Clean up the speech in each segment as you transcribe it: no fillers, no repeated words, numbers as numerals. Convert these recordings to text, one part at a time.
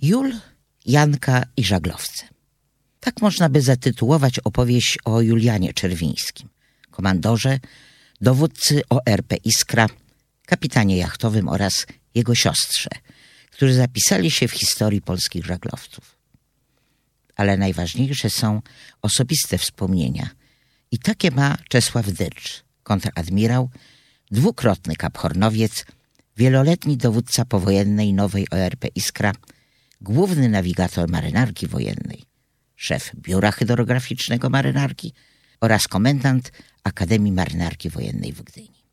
Jul, Janka i żaglowce. Tak można by zatytułować opowieść o Julianie Czerwińskim, komandorze, dowódcy ORP Iskra, kapitanie jachtowym oraz jego siostrze, którzy zapisali się w historii polskich żaglowców. Ale najważniejsze są osobiste wspomnienia i takie ma Czesław Dycz, kontradmirał, dwukrotny kaphornowiec, wieloletni dowódca powojennej nowej ORP Iskra, główny nawigator marynarki wojennej, szef biura hydrograficznego marynarki oraz komendant Akademii Marynarki Wojennej w Gdyni.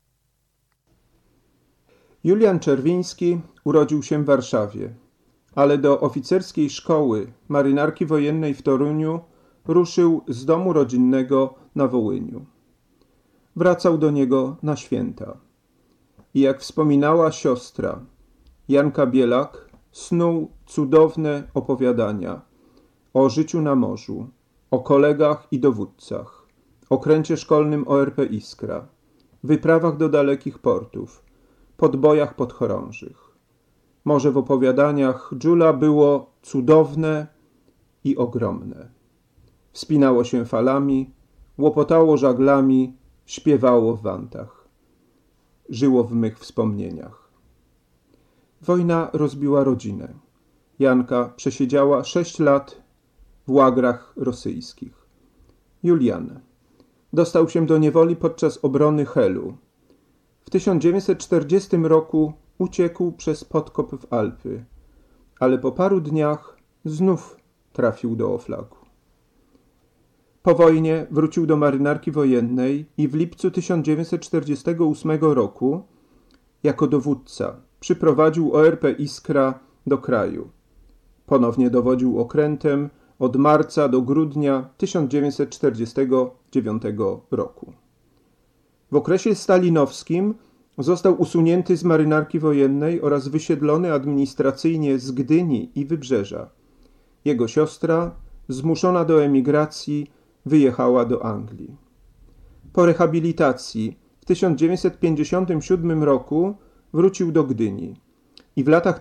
Julian Czerwiński urodził się w Warszawie, ale do oficerskiej szkoły marynarki wojennej w Toruniu ruszył z domu rodzinnego na Wołyniu. Wracał do niego na święta. I jak wspominała siostra, Janka Bielak, snuł cudowne opowiadania o życiu na morzu, o kolegach i dowódcach, okręcie szkolnym ORP Iskra, wyprawach do dalekich portów, podbojach podchorążych. Morze w opowiadaniach Jula było cudowne i ogromne. Wspinało się falami, łopotało żaglami, śpiewało w wantach. Żyło w mych wspomnieniach. Wojna rozbiła rodzinę. Janka przesiedziała 6 lat w łagrach rosyjskich. Julian dostał się do niewoli podczas obrony Helu. W 1940 roku uciekł przez podkop w Alpy, ale po paru dniach znów trafił do Oflagu. Po wojnie wrócił do marynarki wojennej i w lipcu 1948 roku jako dowódca przyprowadził ORP Iskra do kraju. Ponownie dowodził okrętem od marca do grudnia 1949 roku. W okresie stalinowskim został usunięty z marynarki wojennej oraz wysiedlony administracyjnie z Gdyni i Wybrzeża. Jego siostra, zmuszona do emigracji, wyjechała do Anglii. Po rehabilitacji w 1957 roku wrócił do Gdyni i w latach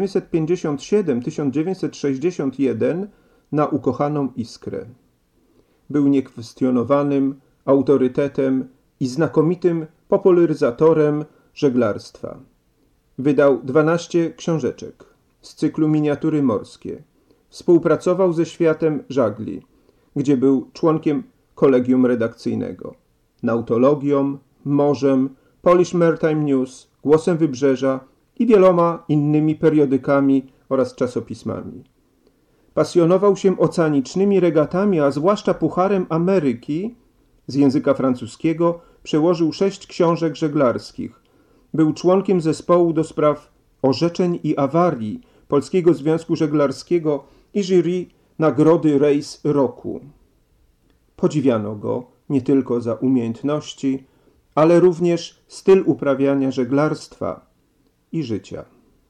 1957-1961 na ukochaną Iskrę. Był niekwestionowanym autorytetem i znakomitym popularyzatorem żeglarstwa. Wydał 12 książeczek z cyklu Miniatury morskie. Współpracował ze światem żagli, gdzie był członkiem kolegium redakcyjnego, Nautologią, Morzem, Polish Maritime News, Głosem Wybrzeża i wieloma innymi periodykami oraz czasopismami. Pasjonował się oceanicznymi regatami, a zwłaszcza Pucharem Ameryki. Z języka francuskiego przełożył 6 książek żeglarskich. Był członkiem zespołu do spraw orzeczeń i awarii Polskiego Związku Żeglarskiego i jury Nagrody Rejs Roku. Podziwiano go nie tylko za umiejętności, ale również styl uprawiania żeglarstwa i życia.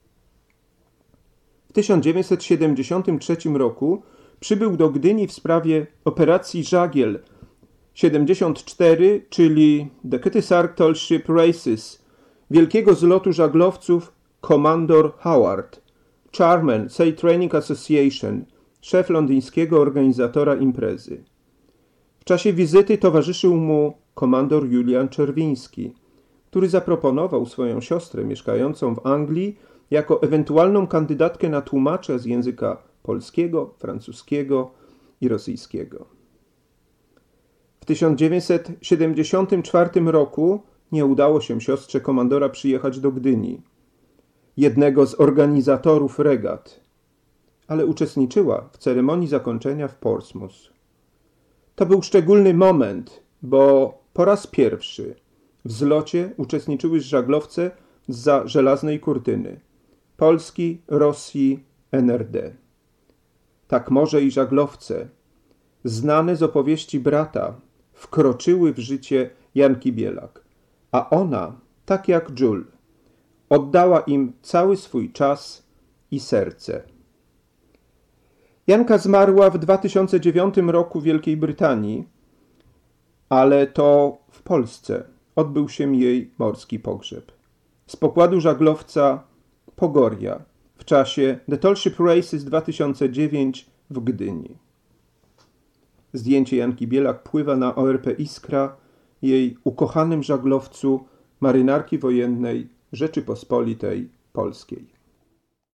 W 1973 roku przybył do Gdyni w sprawie operacji Żagiel 74, czyli The Kutty Sark Ship Races, wielkiego zlotu żaglowców Commodore Howard, Chairman Sea Training Association, szef londyńskiego organizatora imprezy. W czasie wizyty towarzyszył mu komandor Julian Czerwiński, który zaproponował swoją siostrę mieszkającą w Anglii jako ewentualną kandydatkę na tłumacza z języka polskiego, francuskiego i rosyjskiego. W 1974 roku nie udało się siostrze komandora przyjechać do Gdyni, jednego z organizatorów regat, ale uczestniczyła w ceremonii zakończenia w Portsmouth. To był szczególny moment, bo po raz pierwszy w zlocie uczestniczyły żaglowce zza żelaznej kurtyny Polski, Rosji, NRD. Tak morze i żaglowce, znane z opowieści brata, wkroczyły w życie Janki Bielak, a ona, tak jak Jul, oddała im cały swój czas i serce. Janka zmarła w 2009 roku w Wielkiej Brytanii, ale to w Polsce odbył się jej morski pogrzeb. Z pokładu żaglowca Pogoria w w czasie The Tall Ship Races 2009 w Gdyni. Zdjęcie Janki Bielak pływa na ORP Iskra, jej ukochanym żaglowcu Marynarki Wojennej Rzeczypospolitej Polskiej.